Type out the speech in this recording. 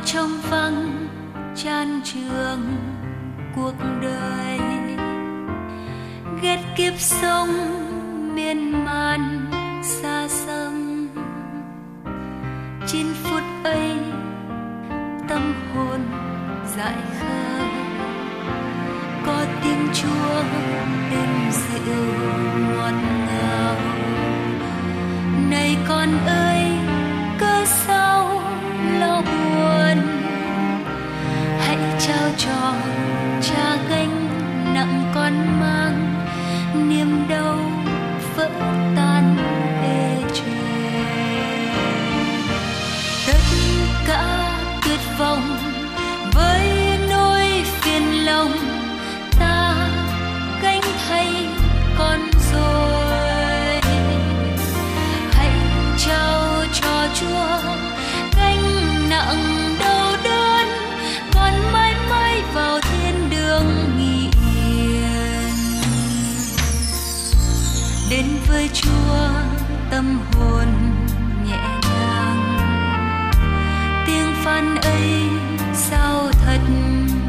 trong vắng chan trường cuộc đời, ghét kiếp sống miên man xa xăm. 9 phút ấy tâm hồn dại khờ, có tiếng Chúa êm dịu ngọt ngào. Này con ơi, cớ sao lo buồn, hãy trao cho Cha gánh nặng con mang, niềm đau vỡ tan ê chề. Tất cả tuyệt vọng với nỗi phiền lòng, ta gánh thay con rồi. Hãy trao cho Chúa gánh nặng đau đớn, con mãi mãi vào thiên đường nghỉ yên. Đến với Chúa tâm hồn nhẹ nhàng, tiếng phán ấy sao thật